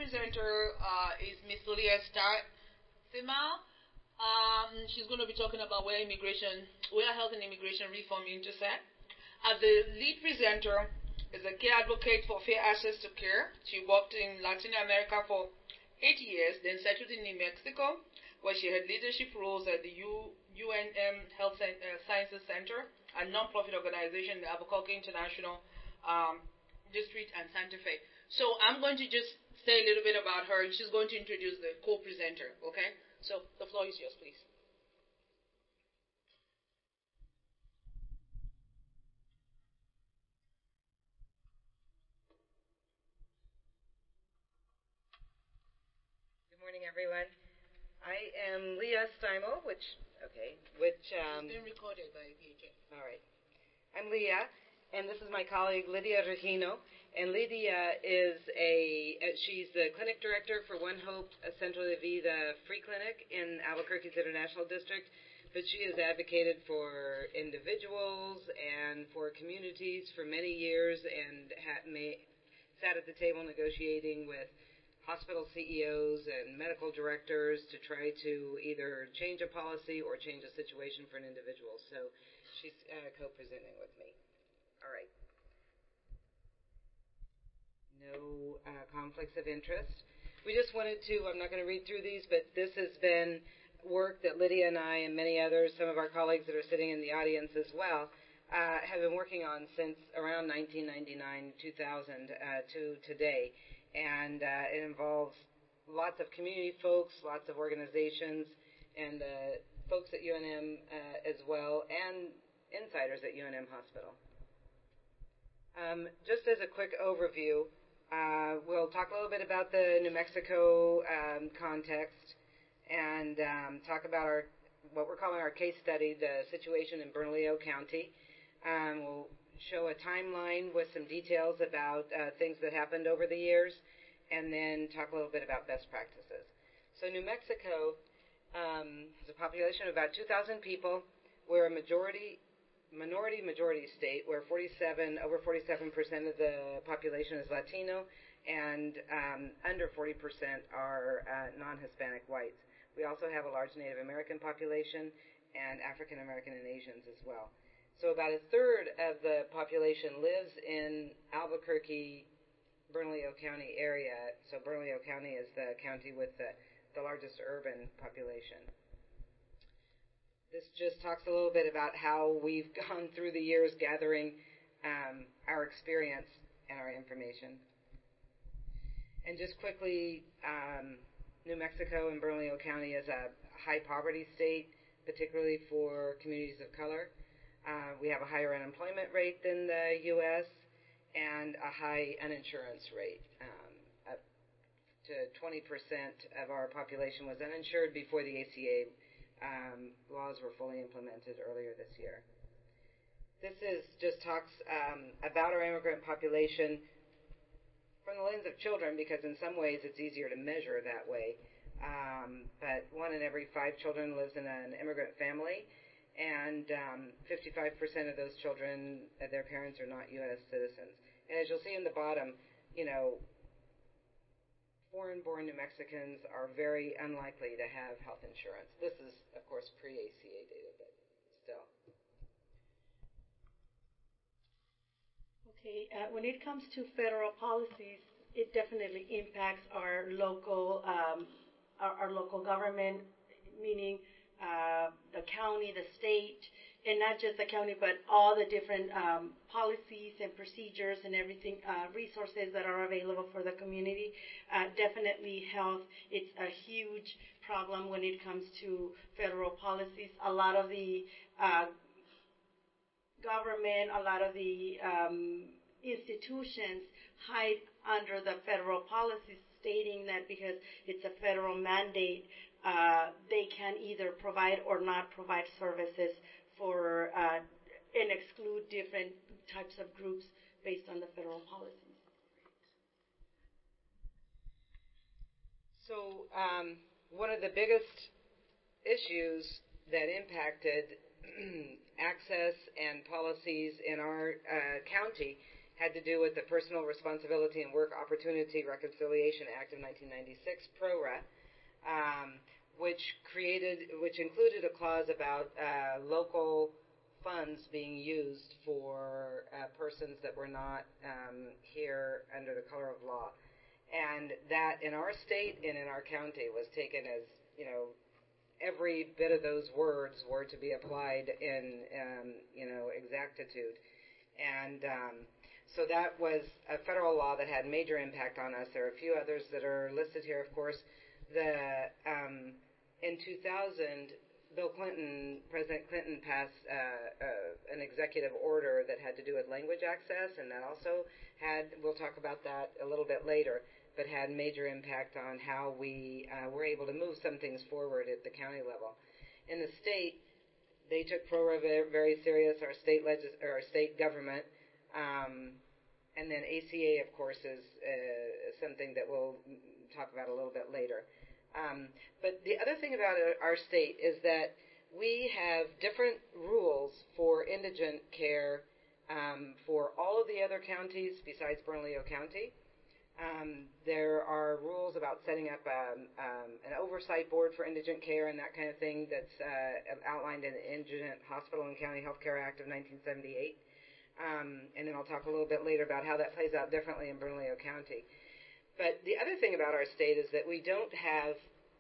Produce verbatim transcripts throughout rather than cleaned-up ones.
co-presenter uh, is Miss Leah Stima. Um, she's going to be talking about where immigration, where health and immigration reform intersect. Uh, the lead presenter is a care advocate for fair access to care. She worked in Latin America for eight years, then settled in New Mexico, where she had leadership roles at the U, UNM Health uh, Sciences Center, a non-profit organization in the Albuquerque International um, District and Santa Fe. So I'm going to just say a little bit about her, and she's going to introduce the co-presenter, okay? So the floor is yours, please. Good morning, everyone. I am Leah Stimo, which, okay, which... Um, it's being recorded by V H A. All right. I'm Leah, and this is my colleague, Lydia Regino. And Lydia is a, she's the clinic director for One Hope Centro de Vida Free Clinic in Albuquerque's International District, but she has advocated for individuals and for communities for many years and ha- may, sat at the table negotiating with hospital C E Os and medical directors to try to either change a policy or change a situation for an individual. So she's uh, co-presenting with me. All right. No uh, conflicts of interest. We just wanted to, I'm not going to read through these, but this has been work that Lydia and I and many others, some of our colleagues that are sitting in the audience as well, uh, have been working on since around nineteen ninety-nine, two thousand uh, to today. And uh, it involves lots of community folks, lots of organizations, and uh, folks at U N M uh, as well, and insiders at U N M Hospital. Um, just as a quick overview, uh, we'll talk a little bit about the New Mexico um, context and um, talk about our what we're calling our case study, the situation in Bernalillo County. Um, we'll show a timeline with some details about uh, things that happened over the years, and then talk a little bit about best practices. So New Mexico um, has a population of about two thousand people. We're a majority, minority majority state where forty-seven, over forty-seven percent of the population is Latino, and um, under forty percent are uh, non-Hispanic whites. We also have a large Native American population and African American and Asians as well. So about a third of the population lives in Albuquerque, Bernalillo County area. So Bernalillo County is the county with the, the largest urban population. This just talks a little bit about how we've gone through the years gathering um, our experience and our information. And just quickly, um, New Mexico and Bernalillo County is a high poverty state, particularly for communities of color. Uh, we have a higher unemployment rate than the U S and a high uninsurance rate. Um, up to twenty percent of our population was uninsured before the A C A um, laws were fully implemented earlier this year. This is just talks um, about our immigrant population from the lens of children, because in some ways it's easier to measure that way. Um, but one in every five children lives in an immigrant family. And um, fifty-five percent of those children, uh, their parents are not U S citizens. And as you'll see in the bottom, you know, foreign-born New Mexicans are very unlikely to have health insurance. This is, of course, pre-A C A data, but still. Okay, uh, when it comes to federal policies, it definitely impacts our local, um, our, our local government, meaning Uh, the county, the state, and not just the county, but all the different um, policies and procedures and everything, uh, resources that are available for the community. Uh, definitely health, it's a huge problem when it comes to federal policies. A lot of the uh, government, a lot of the um, institutions hide under the federal policies, stating that because it's a federal mandate, Uh, they can either provide or not provide services for uh, and exclude different types of groups based on the federal policies. So um, one of the biggest issues that impacted access and policies in our uh, county had to do with the Personal Responsibility and Work Opportunity Reconciliation Act of nineteen ninety-six, PRORA, um, which created, which included a clause about uh, local funds being used for uh, persons that were not um, here under the color of law. And that in our state and in our county was taken as, you know, every bit of those words were to be applied in, um, you know, exactitude. And um, so that was a federal law that had major impact on us. There are a few others that are listed here, of course. The um, in two thousand, Bill Clinton, President Clinton passed uh, uh, an executive order that had to do with language access, and that also had, we'll talk about that a little bit later, but had major impact on how we uh, were able to move some things forward at the county level. In the state, they took PRORA very, very serious, our state legis- or our state government, um, and then A C A, of course, is uh, something that we'll talk about a little bit later. Um, but the other thing about our state is that we have different rules for indigent care um, for all of the other counties besides Bernalillo County. Um, there are rules about setting up um, um, an oversight board for indigent care and that kind of thing that's uh, outlined in the Indigent Hospital and County Health Care Act of nineteen seventy-eight. Um, and then I'll talk a little bit later about how that plays out differently in Bernalillo County. But the other thing about our state is that we don't have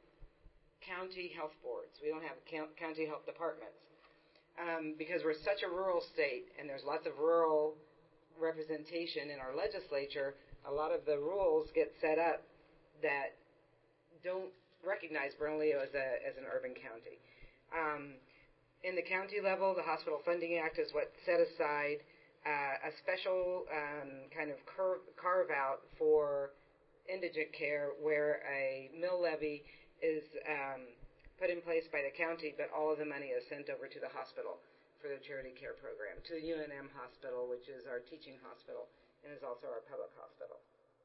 county health boards. We don't have county health departments um, because we're such a rural state and there's lots of rural representation in our legislature. A lot of the rules get set up that don't recognize Bernalillo as, a, as an urban county. Um, in the county level, the Hospital Funding Act is what set aside uh, a special um, kind of curve, carve out for indigent care where a mill levy is um, put in place by the county, but all of the money is sent over to the hospital for the charity care program, to the U N M hospital, which is our teaching hospital and is also our public hospital.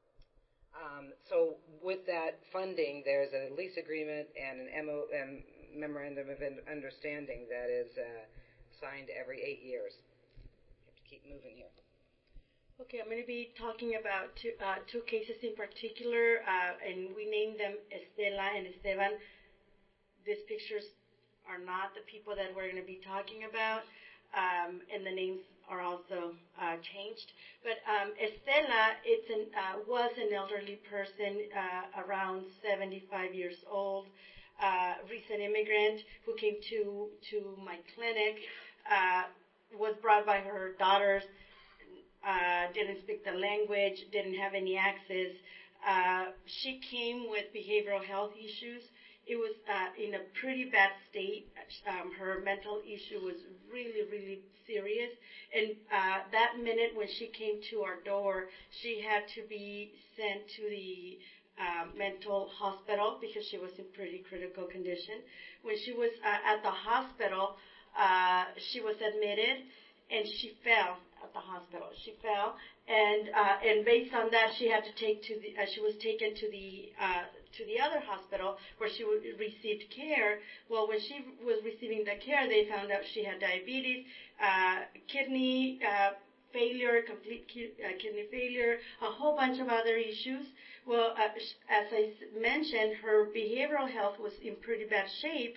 Um, so with that funding, there's a lease agreement and an M O, um, memorandum of understanding that is uh, signed every eight years. You have to keep moving here. Okay, I'm going to be talking about two, uh, two cases in particular, uh, and we named them Estela and Esteban. These pictures are not the people that we're going to be talking about, um, and the names are also uh, changed. But um, Estela it's an, uh, was an elderly person, uh, around seventy-five years old, uh, recent immigrant who came to, to my clinic, uh, was brought by her daughters. Uh, didn't speak the language, didn't have any access. Uh, she came with behavioral health issues. It was uh, in a pretty bad state. Um, her mental issue was really, really serious. And uh, that minute when she came to our door, she had to be sent to the uh, mental hospital because she was in pretty critical condition. When she was uh, at the hospital, uh, she was admitted and she fell at the hospital. She fell, and uh, and based on that, she had to take to the. Uh, she was taken to the uh, to the other hospital where she would, received care. Well, when she was receiving the care, they found out she had diabetes, uh, kidney uh, failure, complete ki- uh, kidney failure, a whole bunch of other issues. Well, uh, as I mentioned, her behavioral health was in pretty bad shape.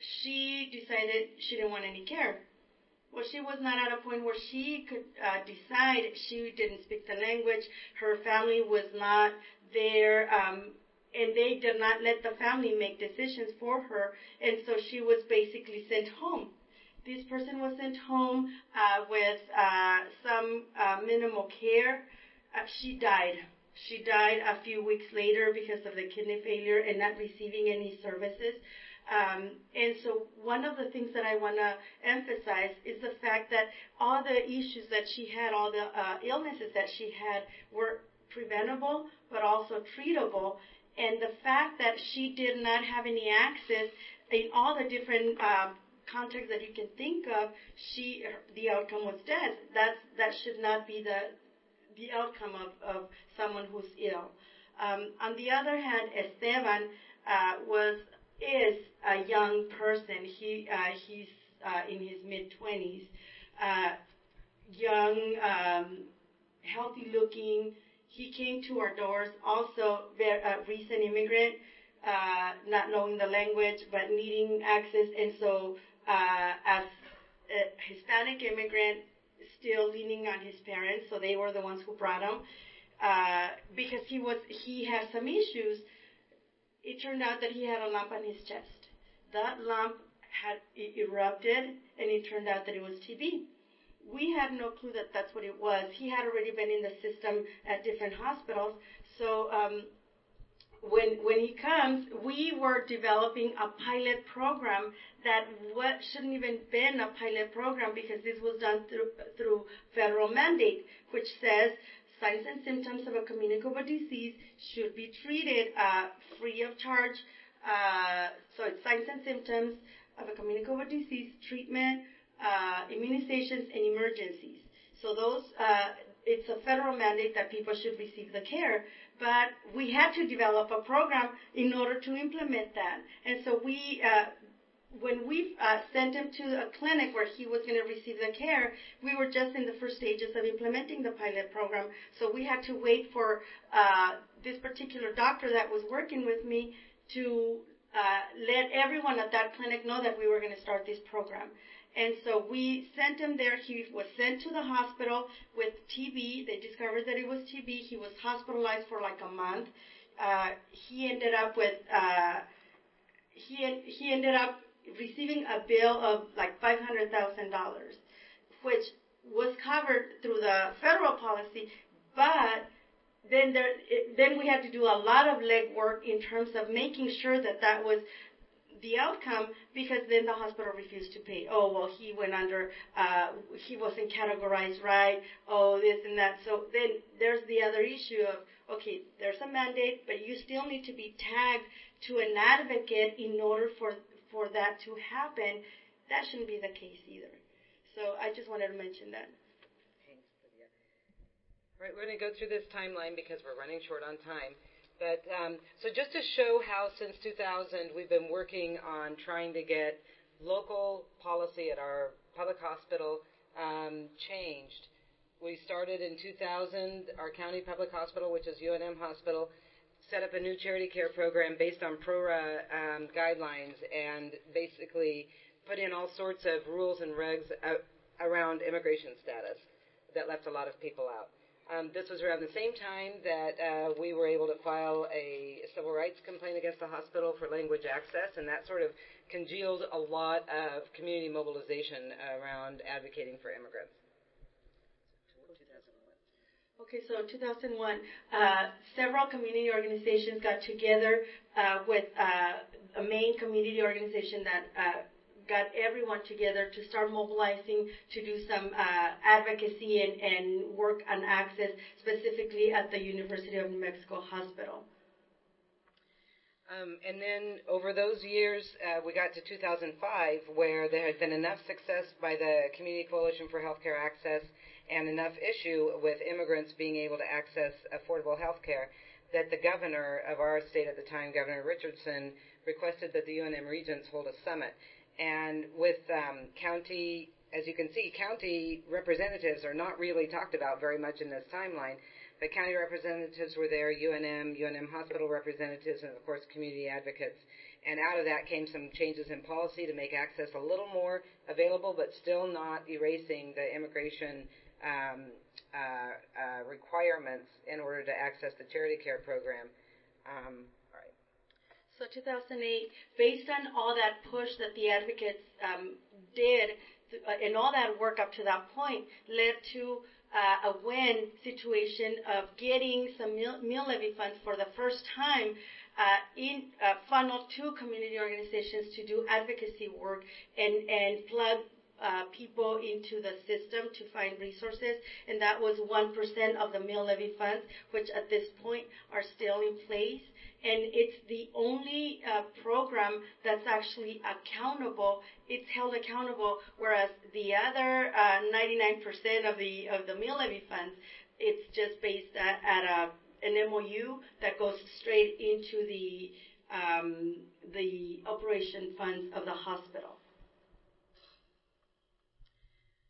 She decided she didn't want any care. Well, she was not at a point where she could uh, decide. She didn't speak the language. Her family was not there, um, and they did not let the family make decisions for her. And so she was basically sent home. This person was sent home uh, with uh, some uh, minimal care. Uh, she died. She died a few weeks later because of the kidney failure and not receiving any services. Um, and so one of the things that I want to emphasize is the fact that all the issues that she had, all the uh, illnesses that she had were preventable but also treatable. And the fact that she did not have any access in all the different um, contexts that you can think of, she the outcome was death. That's, that should not be the the outcome of, of someone who's ill. Um, on the other hand, Esteban uh, was is a young person. He uh, he's uh, in his mid twenties, uh, young, um, healthy looking. He came to our doors, also very, a recent immigrant, uh, not knowing the language, but needing access. And so uh, as a Hispanic immigrant, still leaning on his parents, so they were the ones who brought him. Uh, because he was, he had some issues. It turned out that he had a lump on his chest. That lump had erupted, and it turned out that it was T B. We had no clue that that's what it was. He had already been in the system at different hospitals. So um, when when he comes, we were developing a pilot program that what shouldn't even been a pilot program, because this was done through through federal mandate, which says signs and symptoms of a communicable disease should be treated uh, free of charge. Uh, so it's signs and symptoms of a communicable disease, treatment, uh, immunizations, and emergencies. So those, uh, it's a federal mandate that people should receive the care. But we had to develop a program in order to implement that. And so we, uh, when we uh, sent him to a clinic where he was going to receive the care, we were just in the first stages of implementing the pilot program. So we had to wait for uh, this particular doctor that was working with me to uh, let everyone at that clinic know that we were going to start this program. And so we sent him there. He was sent to the hospital with T B. They discovered that it was T B. He was hospitalized for like a month. Uh, he ended up with, uh, he, he ended up receiving a bill of like five hundred thousand dollars, which was covered through the federal policy, but then there, it, then we had to do a lot of legwork in terms of making sure that that was the outcome, because then the hospital refused to pay. Oh, well, he went under, uh, he wasn't categorized right, oh, this and that. So then there's the other issue of, okay, there's a mandate, but you still need to be tagged to an advocate in order for, for that to happen. That shouldn't be the case either. So I just wanted to mention that. Thanks, Lydia. All right, we're going to go through this timeline because we're running short on time. But um, so just to show how since two thousand we've been working on trying to get local policy at our public hospital um, changed. We started in two thousand, our county public hospital, which is U N M Hospital, set up a new charity care program based on PRORA um, guidelines and basically put in all sorts of rules and regs out around immigration status that left a lot of people out. Um, this was around the same time that uh, we were able to file a civil rights complaint against the hospital for language access, and that sort of congealed a lot of community mobilization around advocating for immigrants. Okay, so two thousand one, uh, several community organizations got together uh, with uh, a main community organization that uh, got everyone together to start mobilizing to do some uh, advocacy and, and work on access, specifically at the University of New Mexico Hospital. Um, and then over those years, uh, we got to two thousand five, where there had been enough success by the Community Coalition for Healthcare Access and enough issue with immigrants being able to access affordable health care that the governor of our state at the time, Governor Richardson, requested that the U N M Regents hold a summit. And with um, county, as you can see, county representatives are not really talked about very much in this timeline, but county representatives were there, U N M, U N M hospital representatives, and of course community advocates. And out of that came some changes in policy to make access a little more available, but still not erasing the immigration um, uh, uh, requirements in order to access the charity care program. Um, So two thousand eight, based on all that push that the advocates um, did, uh, and all that work up to that point, led to uh, a win situation of getting some meal, meal levy funds for the first time uh, in uh, funneled to community organizations to do advocacy work and, and plug uh, people into the system to find resources. And that was one percent of the meal levy funds, which at this point are still in place. And it's the only uh, program that's actually accountable. It's held accountable, whereas the other uh, ninety-nine percent of the of the meal levy funds, it's just based at, at a, an M O U that goes straight into the um, the operation funds of the hospital.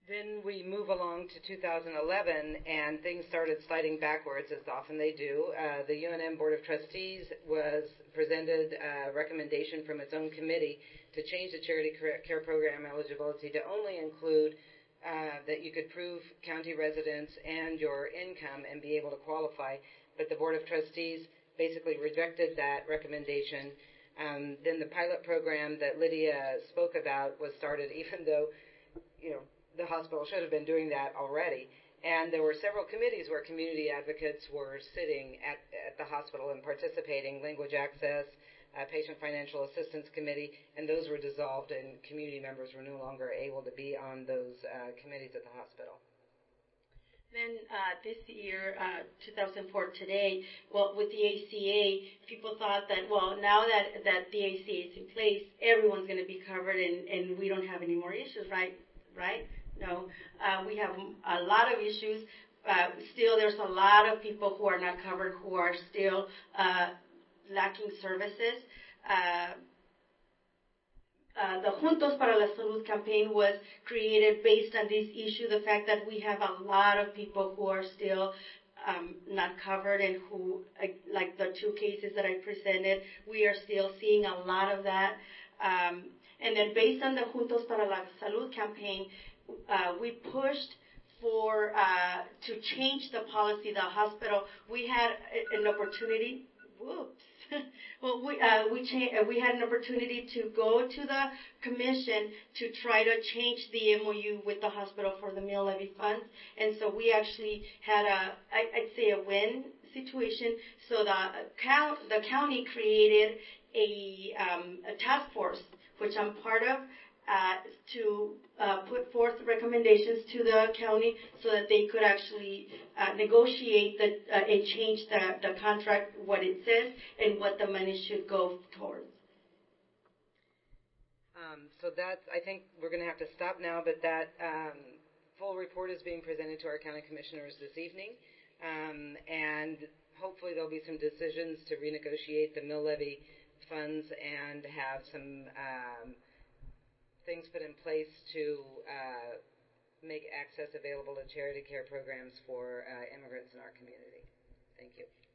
Then we move along to two thousand eleven, and things started sliding backwards, as often they do. Uh, the U N M Board of Trustees was presented a recommendation from its own committee to change the charity care program eligibility to only include uh, that you could prove county residence and your income and be able to qualify. But the Board of Trustees basically rejected that recommendation. Um, then the pilot program that Lydia spoke about was started, even though, you know, the hospital should have been doing that already. And there were several committees where community advocates were sitting at, at the hospital and participating, language access, uh, patient financial assistance committee, and those were dissolved and community members were no longer able to be on those uh, committees at the hospital. Then uh, this year, uh, two thousand four today, well, with the A C A, people thought that, well, now that, that the A C A is in place, everyone's going to be covered and, and we don't have any more issues, right? Right? No. Uh, we have a lot of issues. Uh, still, there's a lot of people who are not covered, who are still uh, lacking services. Uh, Uh, the Juntos para la Salud campaign was created based on this issue, the fact that we have a lot of people who are still um, not covered and who, like the two cases that I presented, we are still seeing a lot of that. Um, and then based on the Juntos para la Salud campaign, uh, we pushed for uh, to change the policy, the hospital. We had an opportunity, whoops. Well, we uh, we cha- we had an opportunity to go to the commission to try to change the M O U with the hospital for the meal levy funds, and so we actually had a I, I'd say a win situation. So the count the county created a um, a task force, which I'm part of, uh, to uh, put forth recommendations to the county so that they could actually uh, negotiate the, uh, and change the, the contract, what it says, and what the money should go towards. Um, so that's, I think we're going to have to stop now, but that um, full report is being presented to our county commissioners this evening, um, and hopefully there'll be some decisions to renegotiate the mill levy funds and have some um, things put in place to uh, make access available to charity care programs for uh, immigrants in our community. Thank you.